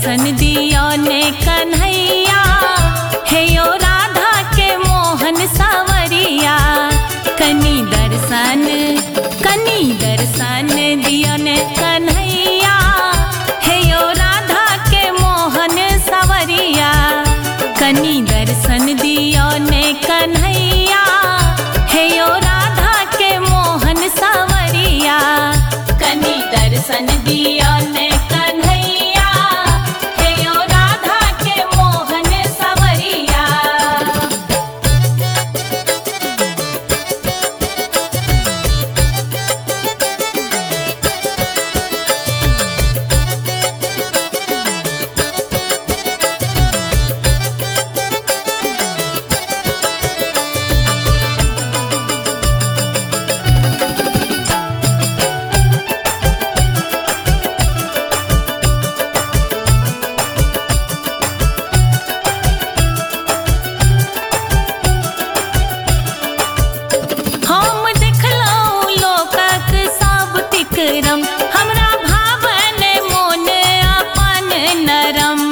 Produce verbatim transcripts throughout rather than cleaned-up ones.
दर्शन दियो ने कन्हैया, हे यो राधा के मोहन सावरिया। कनी दर्शन कनी दर्शन दियो ने कन्हैया, हे यो राधा के मोहन सावरिया। कनी दर्शन दियो ने कन्हैया, हे यो राधा के मोहन सावरिया। कनी दर्शन दियो ने कन्हैया, हे यो राधा के मोहन सावरिया। हम देखलौं लोकक सब तिकरम, हमरा भावन मोन अपन नरम।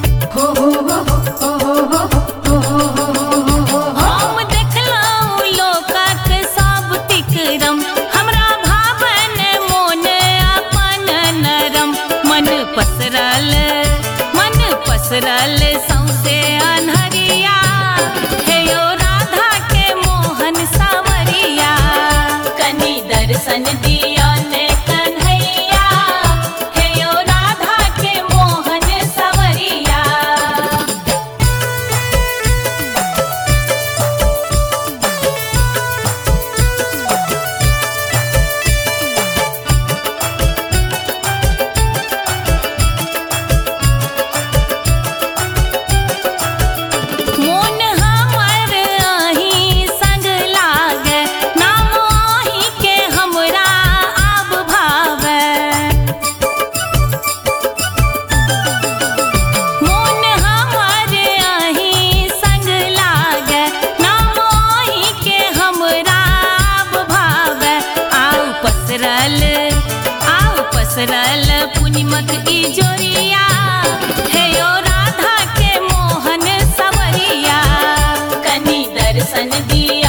हम देखलौं लोकक सब तिकरम, हमरा भावन मोन अपन नरम। मन पसरल मन पसरल सौंसे अन्हरिया, हे यो राधा के मोहन सावरिया। कनी दर्शन दियो ने कन्हैया, हे यो राधा के मोहन सावरिया। मोन हमर अहीं संग लागे, नाम अहीं के हमरा आब भावे। मोन हमर अहीं संग लागे, नाम अहीं के हमरा आब भावे। आउ पसरल आउ पसरल पूर्णिमक ई जोरिया, हे यो राधा के मोहन सावरिया। कनी दर्शन दिया